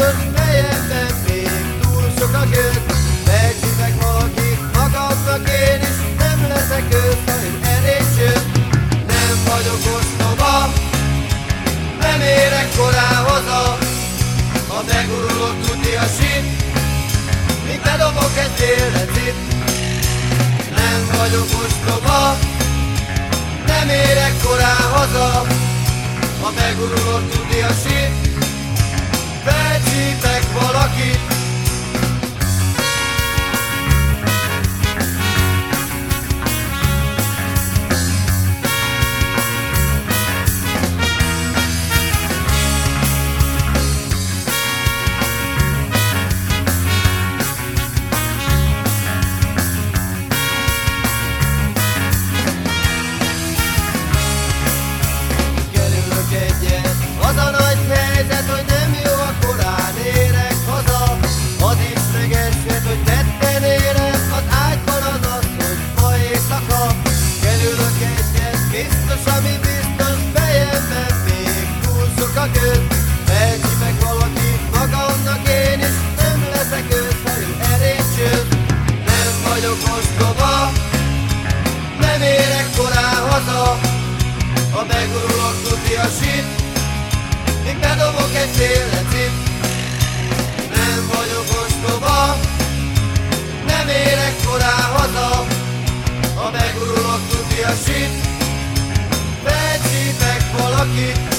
biztos fejemben még túl sok a gőz. Felcsípek valakit magamnak én is, nem leszek ősz, hanem elég csőd. Nem vagyok ostoba, nem érek korán haza. Ha megurulok, tuti a sit, míg bedobok egy félrecit. Nem vagyok ostoba, nem érek korán haza. Ha megurulok, tuti a sit, felcsípek valakit. Az a nagy helyzet, hogy nem jó, a korán érek haza. Az is megesett, hogy tetten érem, az ágyban az az, hogy ma éjszaka. Kerülök egyet, biztos, ami biztos, fejemben még túl sok a gőz. Felcsípek valakit magamnak én is, nem leszek ősz, hanem elég csőd. Nem vagyok ostoba, nem érek korán haza. Ha megurulok, tuti a sit, míg bedobok egy félrecit. Nem vagyok ostoba, nem érek korán haza. Ha megurulok, tuti a sit, felcsípek valakit.